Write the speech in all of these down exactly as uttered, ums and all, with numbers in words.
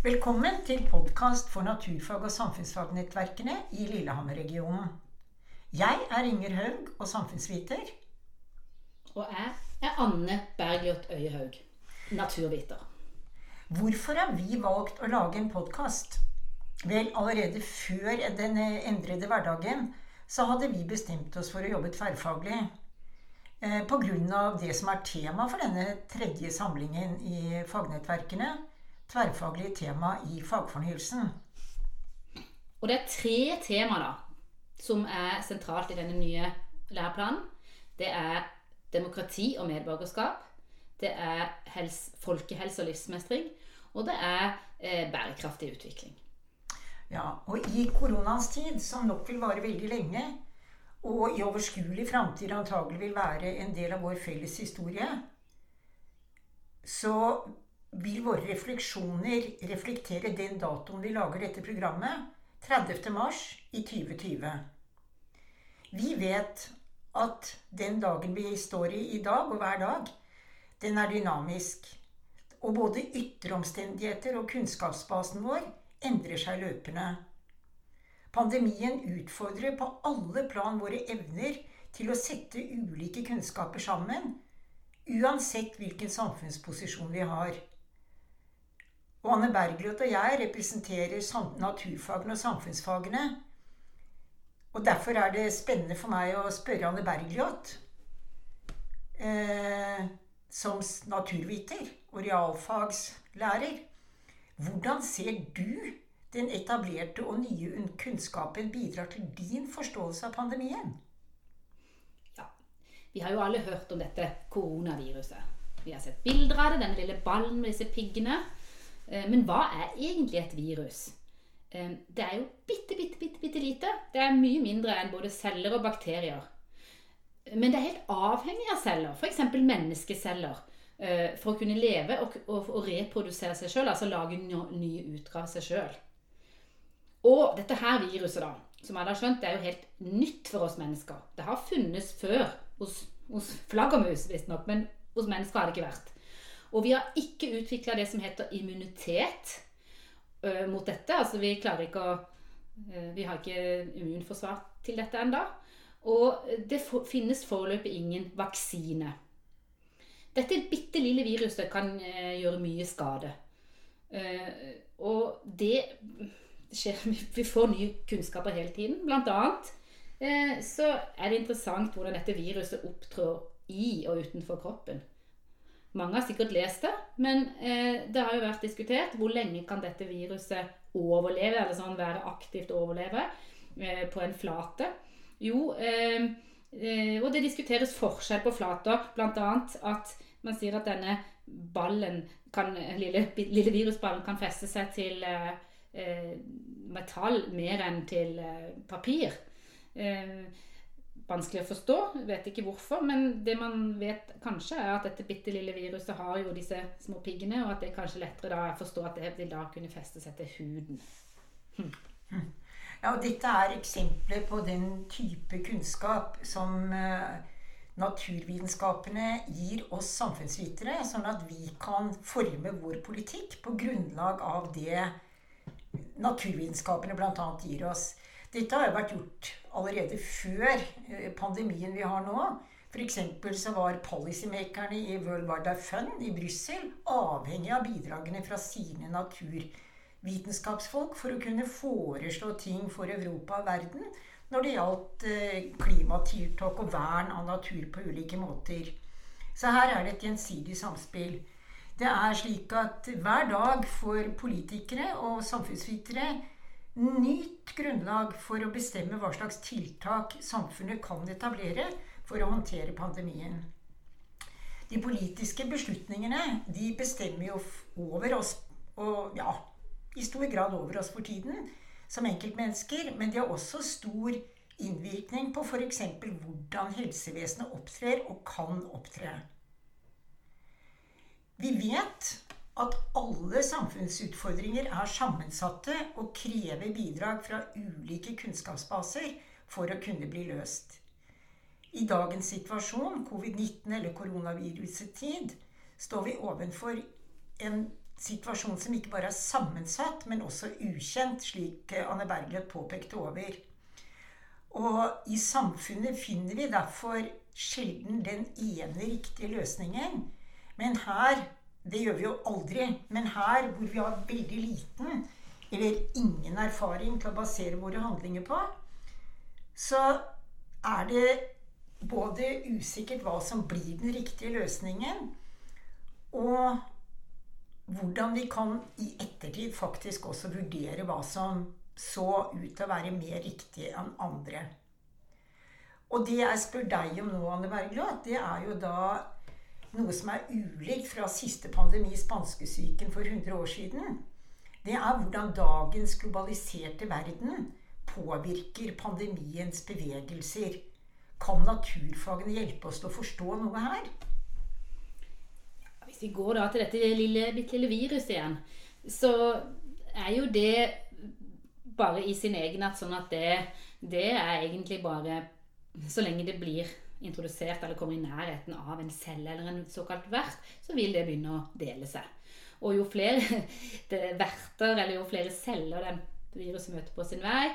Velkommen til podcast for naturfag- og samfunnsfagnettverkene i Lillehammer-regionen. Jeg er Inger Haug og samfunnsviter. Og jeg er Anne Bergljot Øyehaug, naturviter. Hvorfor har vi valgt å lage en podcast? Vel, allerede før den endrede hverdagen, så hadde vi bestemt oss for å jobbe tverrfaglig. Eh, på grunn av det som er tema for denne tredje samlingen i fagnettverkene, tverrfaglige tema i fagfornyelsen. Og det er tre temaer da, som er sentralt i denne nye læreplanen. Det er demokrati og medborgerskap, det er helse, folkehelse og livsmestring, og det er eh, bærekraftig utvikling. Ja, og i koronans tid, som nok vil vare veldig lenge, og i overskuelig fremtid antagelig vil være en del av vår felles historie, så vil våre refleksjoner reflektere den datoen vi lager dette programmet, tredivte mars i tjue tjue. Vi vet at den dagen vi står i i dag og hver dag, den er dynamisk. Og både ytteromstendigheter og kunnskapsbasen vår endrer seg løpende. Pandemien utfordrer på alle plan våre evner til å sette ulike kunnskaper sammen, uansett hvilken samfunnsposisjon vi har. Og Anne Bergljot og jeg representerer naturfagene og samfunnsfagene. Og derfor er det spennende for meg å spørre Anne Bergljot, eh, som naturviter og realfagslærer, hvordan ser du den etablerte og nye kunnskapen bidrar til din forståelse av pandemien? Ja, vi har jo alle hørt om dette koronaviruset. Vi har sett bilder av det, denne lille ballen med disse piggene. Men hva er egentlig et virus? Det er jo bitte, bitte, bitte, bitte lite. Det er mye mindre enn både celler og bakterier. Men det er helt avhengig av celler, for eksempel menneskeceller, for å kunne leve og, og, og reprodusere seg selv, altså lage nye utgaver av seg selv. Og dette her viruset da, som jeg har skjønt, det er jo helt nytt for oss mennesker. Det har funnes før hos, hos flaggermus, visst nok, men hos mennesker har det ikke vært. Og vi har ikke utviklet det som heter immunitet uh, mot dette. Altså vi klarer ikke å, uh, vi har ikke immunforsvar til dette enda. Og det for, finnes foreløpig ingen vaksine. Dette bitte lille viruset kan uh, gjøre mye skade. Uh, og det skjer, vi får nye kunnskaper hele tiden. Blant annet uh, så er det interessant hvordan dette viruset opptrår i og utenfor kroppen. Mange har sikkert lest det, men eh, det har jo vært diskutert hvor lenge kan dette viruset overleve, eller sånn være aktivt overleve eh, på en flate. Jo, eh, eh, og det diskuteres forskjell på flater, blant annet at man sier at denne ballen, kan, lille, lille virusballen kan feste seg til eh, metall mer enn til eh, papir. Eh, Vanskelig å forstå, vet ikke hvorfor, men det man vet kanskje er at dette bitte lille viruset har jo disse små piggene, og at det kanskje lettere da er å forstå at det vil da kunne feste seg til huden. Hm. Ja, og dette er eksempler på den type kunnskap som uh, naturvitenskapene gir oss samfunnsvitere, sånn at vi kan forme vår politikk på grunnlag av det naturvitenskapene blant annet gir oss. Dette har jo vært gjort allerede før pandemien vi har nå. For eksempel så var policymakerne i World Wildlife Fund i Brussel avhengig av bidragene fra sine naturvitenskapsfolk for å kunne foreslå ting for Europa og verden når det gjaldt klimatiltak og vern av natur på ulike måter. Så her er det et gjensidig samspill. Det er slik at hver dag får politikere og samfunnsvitere nytt grunnlag for å bestemme hva slags tiltak samfunnet kan etablere for å håndtere pandemien. De politiske beslutningene, de bestemmer jo over oss, og ja, i stor grad over oss for tiden, som enkeltmennesker, men de har også stor innvirkning på for eksempel hvordan helsevesenet opptrer og kan opptre. Vi vet at alle samfunnsutfordringer er sammensatte og krever bidrag fra ulike kunnskapsbaser for å kunne bli løst. I dagens situasjon, covid nitten eller koronavirusets tid, står vi ovenfor en situasjon som ikke bare er sammensatt, men også ukjent, slik Anne Bergljot påpekte over. Og i samfunnet finner vi derfor sjelden den ene riktige løsningen. Men her, det gjør vi jo aldri, men her hvor vi har veldig liten eller ingen erfaring til å basere våre handlinger på, så er det både usikkert hva som blir den riktige løsningen, og hvordan vi kan i ettertid faktisk også vurdere hva som så ut til å være mer riktig enn andre. Og det jeg spør deg om nå, Anne Bergljot, det er jo da noe som er ulikt fra siste pandemi, spanskesyken for hundre år siden. Det er hvordan dagens globaliserte verden påvirker pandemiens bevegelser. Kan naturfagene hjelpe oss til å forstå noe her? Hvis vi går da til dette lille, bitte lille viruset igjen, så er jo det bare i sin egenart sånn at det, det er egentlig bare, så lenge det blir introdusert eller kommer i nærheten av en celle eller en såkalt vert, så vil det begynne å dele seg. Og jo flere verter, eller jo flere celler den viruset møter på sin vei,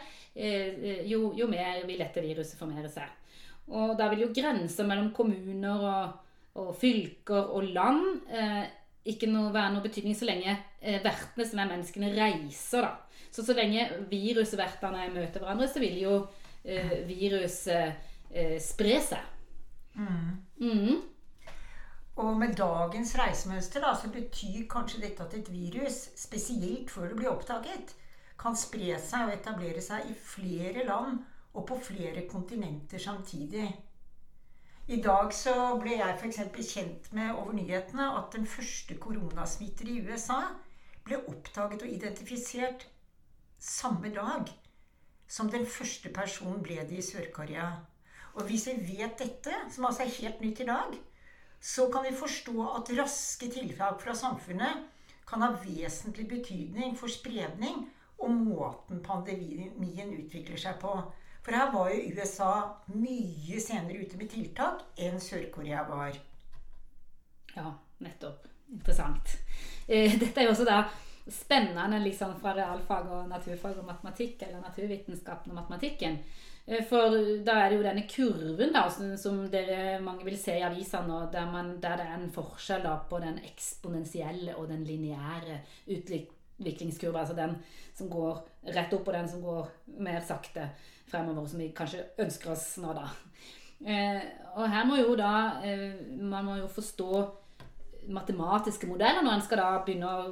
jo, jo mer vil dette viruset formere seg. Og da vil jo grenser mellom kommuner og, og fylker og land eh, ikke noe, være noe betydning så lenge eh, vertene som er menneskene reiser da. Så så lenge virusvertene møter hverandre, så vil jo eh, virus eh, spre seg. Mm. Mm. Og med dagens reisemønster da, så betyr kanskje dette at et virus, spesielt før det blir oppdaget, kan spre seg og etablere seg i flere land og på flere kontinenter samtidig. I dag så ble jeg for eksempel kjent med over nyhetene at den første koronasmitter i U S A ble oppdaget og identifisert samme dag som den første personen ble det i Sør-Korea. Og hvis vi vet dette, som altså er helt nytt i dag, så kan vi forstå at raske tiltak fra samfunnet kan ha vesentlig betydning for spredning og måten pandemien utvikler seg på. For her var jo U S A mye senere ute med tiltak enn Sør-Korea var. Ja, nettopp. Interessant. Eh, dette er jo også da spennende liksom fra realfag og naturfag og matematikk, eller naturvitenskapen og matematikken. Eh, for da er det jo denne kurven da, som, som dere mange vil se i avisene nå, der, man, der det er en forskjell da, på den eksponentielle og den lineære utviklingskurven, altså den som går rett opp og den som går mer sakte fremover, som vi kanskje ønsker oss nå da. Eh, og her må jo da, eh, man må jo forstå matematiske modeller når man skal da begynne å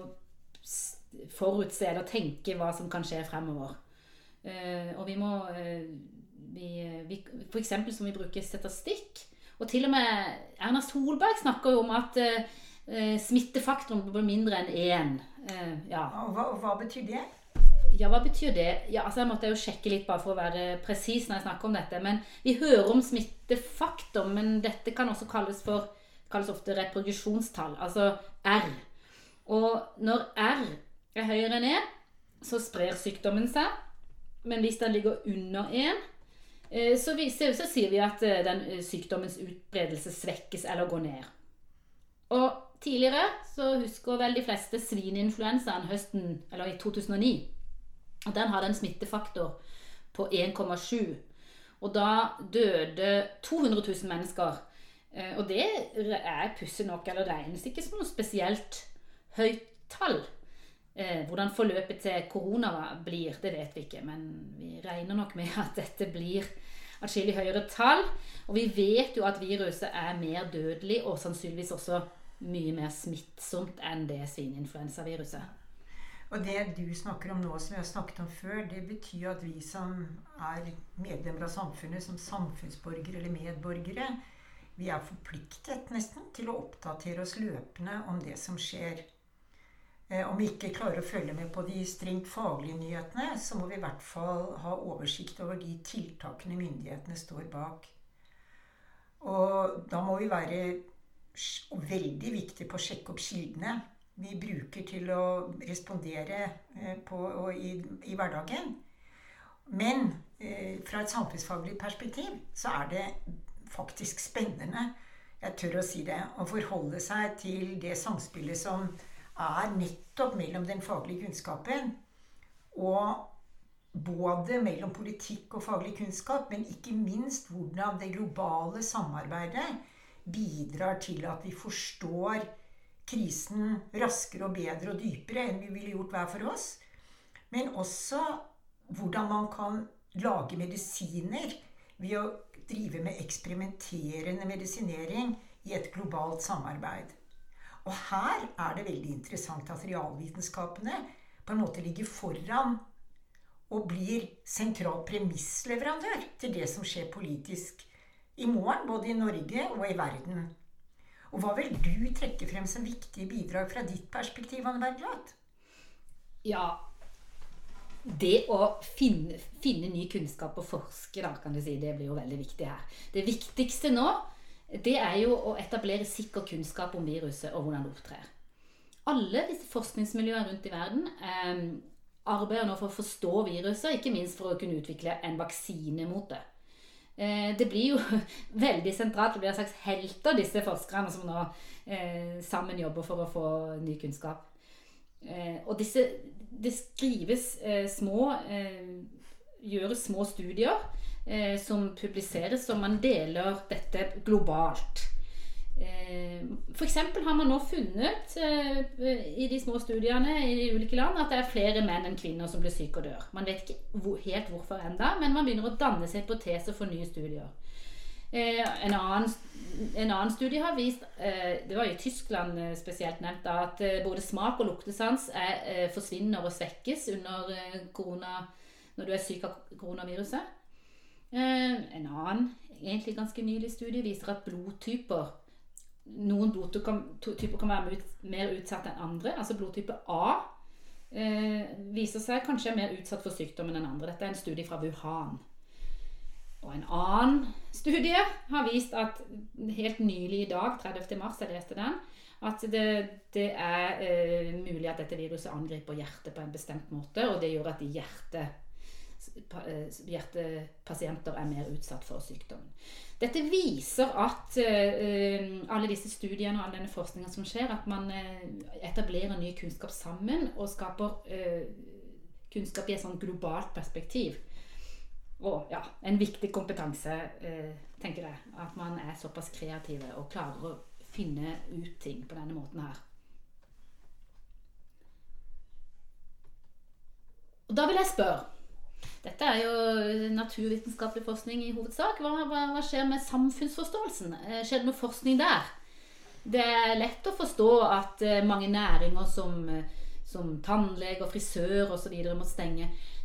forutse eller tenke hva som kan skje fremover. Eh, og vi må, eh, vi, vi, for eksempel som vi bruker statistikk, og til og med Erna Solberg snakker jo om at eh, smittefaktoren blir mindre enn én. Eh, ja. Og hva, og hva betyr det? Ja, hva betyr det? Ja, altså jeg måtte jo sjekke litt bare for å være presis når jeg snakker om dette, men vi hører om smittefaktor, men dette kan også kalles for, kalles ofte reproduksjonstall, altså R. Og når R er høyere enn én, så sprer sykdommen seg, men hvis den ligger under én, så, viser, så sier vi at den sykdommens utbredelse svekkes eller går ned. Og tidligere så husker vel de fleste svineinfluensaen høsten, eller i to tusen og ni, og den hadde en smittefaktor på en komma sju, og da døde to hundre tusen mennesker, og det er pussig nok, eller regnes ikke som noe spesielt høyt tall. Hvordan forløpet til korona blir, det vet vi ikke, men vi regner nok med at dette blir atskillig høyere tall, og vi vet jo at viruset er mer dødelig, og sannsynligvis også mye mer smittsomt enn det svineinfluensaviruset. Og det du snakker om nå, som jeg har snakket om før, det betyr at vi som er medlemmer av samfunnet, som samfunnsborgere eller medborgere, vi er forpliktet nesten til å oppdatere oss løpende om det som skjer. Eh, om vi ikke klarer å følge med på de strengt faglige nyhetene, så må vi i hvert fall ha oversikt over de tiltakene myndighetene står bak. Og da må vi være veldig viktige på å sjekke opp kildene vi bruker til å respondere på og i, i hverdagen. Men eh, fra et samfunnsfaglig perspektiv så er det faktisk spennende, jeg tør å si det, å forholde seg til det samspillet som er nettopp mellom den faglige kunnskapen og både mellom politikk og faglig kunnskap, men ikke minst hvordan det globale samarbeidet bidrar til at vi forstår krisen raskere og bedre og dypere enn vi ville gjort hver for oss, men også hvordan man kan lage medisiner ved å drive med eksperimenterende medisinering i et globalt samarbeid. Og her er det veldig interessant at realvitenskapene på en måte ligger foran og blir sentral premissleverandør til det som skjer politisk i morgen, både i Norge og i verden. Og hva vil du trekke frem som viktige bidrag fra ditt perspektiv, Anne Bergljot? Ja, det å finne, finne ny kunnskap og forske, da, kan du si, det blir jo veldig viktig her. Det viktigste nå, det er jo å etablere sikker kunnskap om viruset og hvordan det opptrer. Alle disse forskningsmiljøene rundt i verden eh, arbeider nå for å forstå viruset, ikke minst for å kunne utvikle en vaksine mot det. Eh, det blir jo veldig sentralt, det blir en slags helter, disse forskerne som nå eh, sammen jobber for å få ny kunnskap. Eh, og disse, det skrives eh, små, eh, gjøres små studier eh, som publiseres, som man deler dette globalt. For eksempel har man nå funnet i de små studiene i de ulike land at det er flere menn enn kvinner som blir syke og dør. Man vet ikke hvor, helt hvorfor enda, men man begynner å danne seg hypoteser for nye studier. En annen, en annen studie har vist, det var i Tyskland spesielt nevnt, at både smak og luktesans er, forsvinner og svekkes under korona, når du er syk av koronaviruset. En annen, egentlig ganske nylig studie, viser at blodtyper Noen blodtyper kan være mer utsatt enn andre. Altså blodtype A eh, viser seg kanskje mer utsatt for sykdommen enn andre. Dette er en studie fra Wuhan. Og en annen studie har vist at helt nylig i dag, tredivte mars, jeg leste den, at det, det er eh, mulig at dette viruset angriper hjertet på en bestemt måte, og det gjør at de hjerte, hjertepasienter er mer utsatt for sykdommen. Dette viser at uh, alle disse studiene og all denne forskningen som skjer, at man uh, etablerer ny kunnskap sammen og skaper uh, kunnskap i et sånt globalt perspektiv. Og ja, en viktig kompetanse, uh, tenker jeg, at man er såpass kreative og klarer å finne ut ting på denne måten her. Og da vil jeg spørre, dette er jo naturvitenskapelig forskning i hovedsak. Hva, hva, hva skjer med samfunnsforståelsen? Skjer det noe forskning der? Det er lett å forstå at mange næringer som, som tannlege og frisør og så videre må stenge.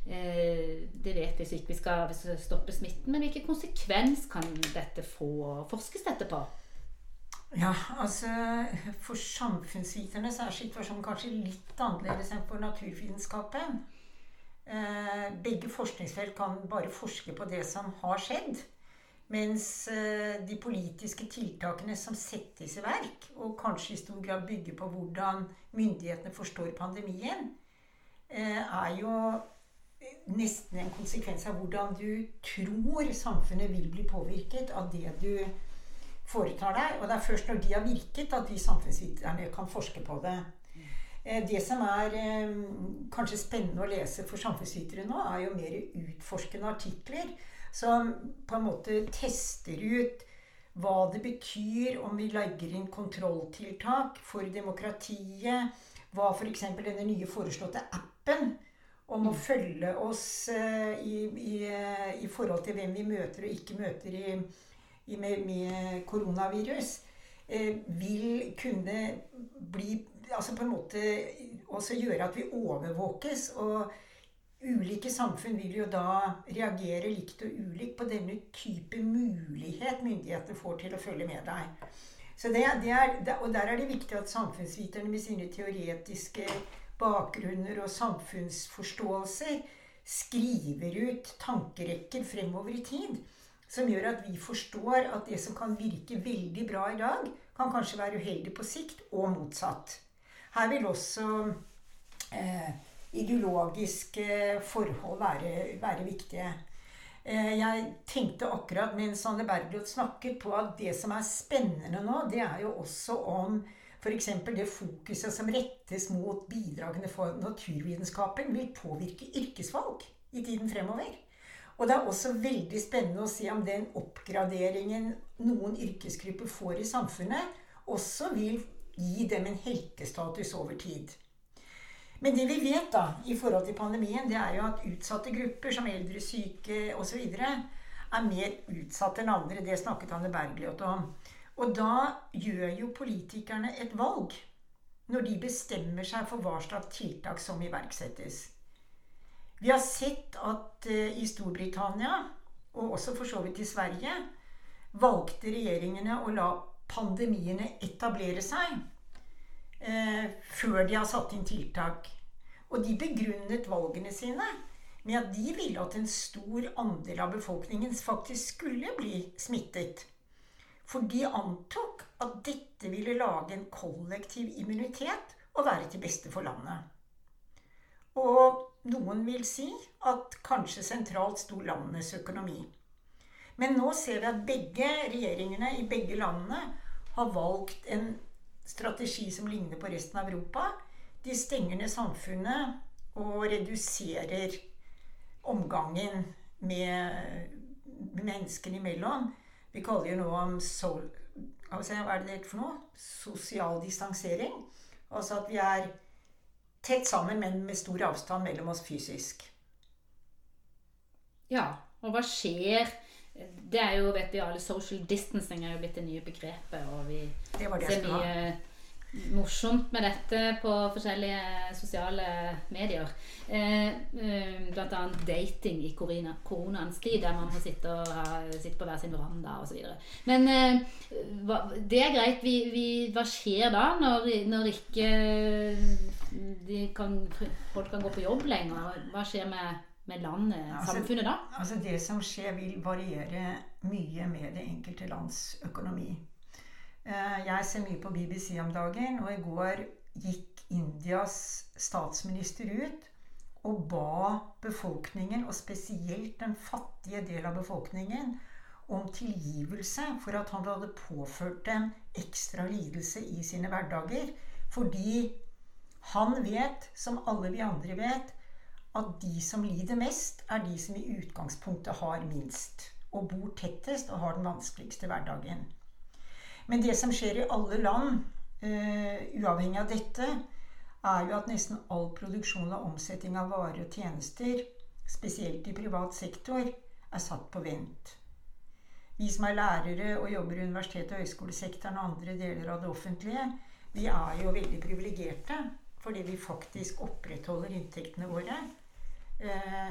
Det vet vi ikke vi skal, vi skal stoppe smitten, men hvilken konsekvens kan dette få? Forskes dette på? Ja, altså for samfunnsviterne så er situasjonen kanskje litt annerledes enn for naturvitenskapen. Eh, begge forskningsfelt kan bare forske på det som har skjedd, mens eh, de politiske tiltakene som settes i verk, og kanskje i stor grad bygger på hvordan myndighetene forstår pandemien, eh, er jo nesten en konsekvens av hvordan du tror samfunnet vil bli påvirket av det du foretar deg, og det er først når de har virket at de samfunnsviterne kan forske på det. Det som er eh, kanskje spennende å lese for samfunnsvitere nå, er jo mer utforskende artikler som på en måte tester ut hva det betyr om vi legger inn kontrolltiltak for demokratiet, hva for eksempel denne nye foreslåtte appen om å følge oss eh, i, i, i forhold til hvem vi møter og ikke møter i, i med, med koronavirus, eh, vil kunne bli altså på en måte også gjøre at vi overvåkes, og ulike samfunn vil jo da reagere likt og ulikt på denne type mulighet myndighetene får til å følge med deg. Så det, det er, og der er det viktig at samfunnsviterne med sine teoretiske bakgrunner og samfunnsforståelser skriver ut tankerekker fremover i tid, som gjør at vi forstår at det som kan virke veldig bra i dag, kan kanskje være uheldig på sikt, og motsatt. Her vil også eh, ideologiske forhold være, være viktige. Eh, jeg tenkte akkurat mens Anne Bergljot snakket på at det som er spennende nå, det er jo også om for eksempel det fokuset som rettes mot bidragene for naturvitenskapen, vil påvirke yrkesvalg i tiden fremover. Og det er også veldig spennende å se om den oppgraderingen noen yrkesgrupper får i samfunnet, også vil gi dem en heltestatus over tid. Men det vi vet da, i forhold til pandemien, det er jo at utsatte grupper som eldre, syke og så videre, er mer utsatt enn andre. Det snakket Anne Bergljot om. Og da gjør jo politikerne et valg når de bestemmer seg for hva slags tiltak som iverksettes. Vi har sett at uh, i Storbritannia, og også for så vidt i Sverige, valgte regjeringene å la pandemiene etablere seg uh, før de har satt inn tiltak. Og de begrunnet valgene sine med at de ville at en stor andel av befolkningen faktisk skulle bli smittet. For de antok at dette ville lage en kollektiv immunitet og være til beste for landet. Og noen vil si at kanskje sentralt sto landenes økonomi. Men nå ser vi at begge regjeringene i begge landene har valgt en strategi som ligner på resten av Europa. De stenger ned samfunnet og reduserer omgangen med menneskene imellom. Vi kaller jo noe om sol, hva er det for noe? Sosial distansering. Altså at vi er tett sammen, men med stor avstand mellom oss fysisk. Ja, og hva skjer? Det er jo, vet vi alle, social distancing er jo blitt det nye begrepet, og vi det det ser mye morsomt med dette på forskjellige sosiale medier. Eh, eh, blant annet dating i korona, koronaens tid, der man må sitte, og ha, sitte på hver sin veranda og så videre. Men eh, hva, det er greit. Vi, vi, hva skjer da når, når ikke de kan, folk kan gå på jobb lenger? Hva skjer med, med landet, altså, samfunnet da? Altså det som skjer vil variere mye med det enkelte lands økonomi. Jeg ser mye på B B C om dagen, og i går gikk Indias statsminister ut og ba befolkningen, og spesielt den fattige del av befolkningen, om tilgivelse for at han hadde påført dem ekstra lidelse i sine hverdager. Fordi han vet, som alle vi andre vet, at de som lider mest er de som i utgangspunktet har minst, og bor tettest og har den vanskeligste hverdagen. Men det som skjer i alle land, uh, uavhengig av dette, er jo at nesten all produksjon og omsetning av varer og tjenester, spesielt i privat sektor, er satt på vent. Vi som er lærere og jobber i universitet- og høyskolesektoren og andre deler av det offentlige, vi er jo veldig privilegerte, fordi vi faktisk opprettholder inntektene våre uh,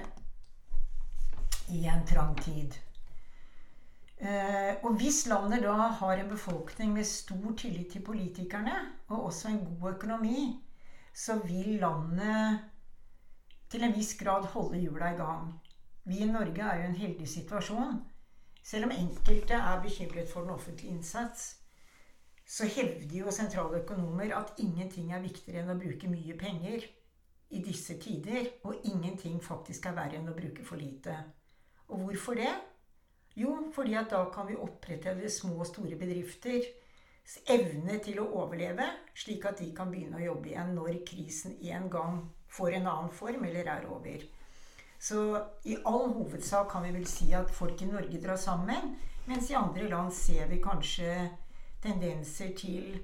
i en trang tid. Uh, og hvis landet da har en befolkning med stor tillit til politikerne, og også en god økonomi, så vil landet til en viss grad holde hjula i gang. Vi i Norge er jo i en heldig situasjon. Selv om enkelte er bekymret for den offentlige innsats, så hevder jo sentrale økonomer at ingenting er viktigere enn å bruke mye penger i disse tider, og ingenting faktisk er verre enn å bruke for lite. Og hvorfor det? Jo, fordi at da kan vi opprettholde små og store bedrifter evne til å overleve, slik at de kan begynne å jobbe igjen når krisen en gang får en annen form eller er over. Så i all hovedsak kan vi vel si at folk i Norge drar sammen, mens i andre land ser vi kanskje tendenser til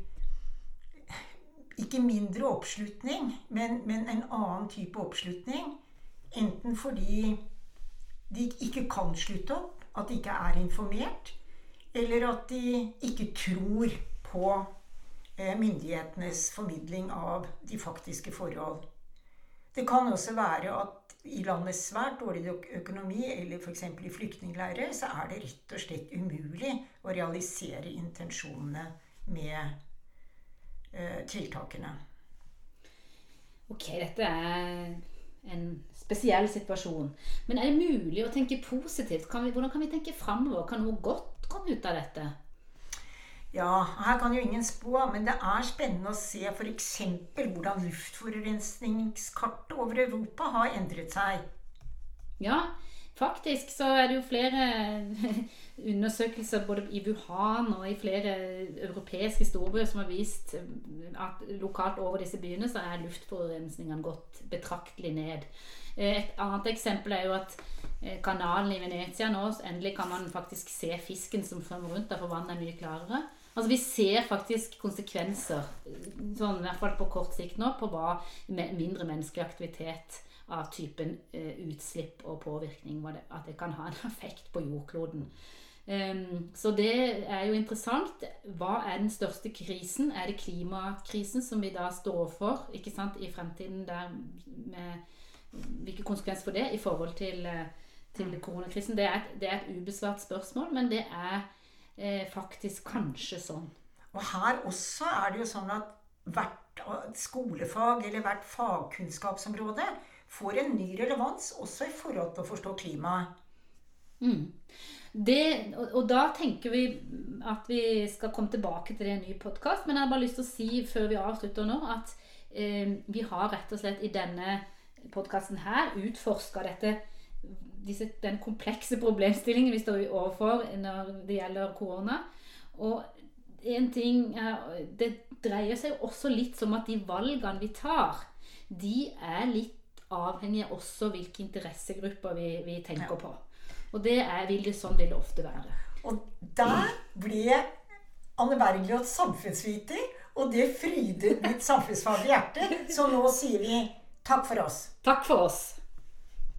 ikke mindre oppslutning, men, men en annen type oppslutning, enten fordi de ikke kan slutte opp, at de ikke er informert, eller at de ikke tror på eh, myndighetenes formidling av de faktiske forhold. Det kan også være at i land med svært dårlig økonomi, eller for eksempel i flyktningleirer, så er det rett og slett umulig å realisere intensjonene med eh, tiltakene. Ok, dette er en spesiell situasjon. Men er det mulig å tenke positivt? Kan vi, hvordan kan vi tenke fremover? Kan noe godt komme ut av dette? Ja, her kan jo ingen spå, men det er spennende å se for eksempel hvordan luftforurensningskartet over Europa har endret seg. Ja, faktisk så er det jo flere undersøkelser både i Wuhan og i flere europeiske storbyer som har vist at lokalt over disse byene så er luftforurensningen gått betraktelig ned. Et annet eksempel er jo at kanalen i Venezia nå, endelig kan man faktisk se fisken som svømmer rundt, derfor vannet er mye klarere. Altså vi ser faktisk konsekvenser, sånn i hvert fall på kort sikt nå, på hva mindre menneskelig aktivitet av typen uh, utslipp og påvirkning, det, at det kan ha en effekt på jordkloden. Um, så det er jo interessant. Hva er den største krisen? Er det klimakrisen som vi da står for, ikke sant, i fremtiden der med hvilke konsekvenser for det i forhold til, til koronakrisen? Det er, et, det er et ubesvart spørsmål, men det er eh, faktisk kanskje sånn. Og her også er det jo sånn at hvert skolefag eller hvert fagkunnskapsområde får en ny relevans også i forhold til å forstå klimaet. Mm. Det, og, og da tenker vi at vi skal komme tilbake til det i en ny podcast, men jeg har bare lyst til å si før vi avslutter nå at eh, vi har rett og slett i denne podcasten her utforsket dette, disse, den komplekse problemstillingen vi står overfor når det gjelder korona. Og en ting, det dreier seg jo også litt som at de valgene vi tar, de er litt avhengige også hvilke interessegrupper vi, vi tenker på. Og det er, vil det, sånn vil det ofte være. Og der ble Anne Bergljot samfunnsviter, og det frydet mitt samfunnsfag i hjertet. Så nå sier vi takk for oss. Takk for oss.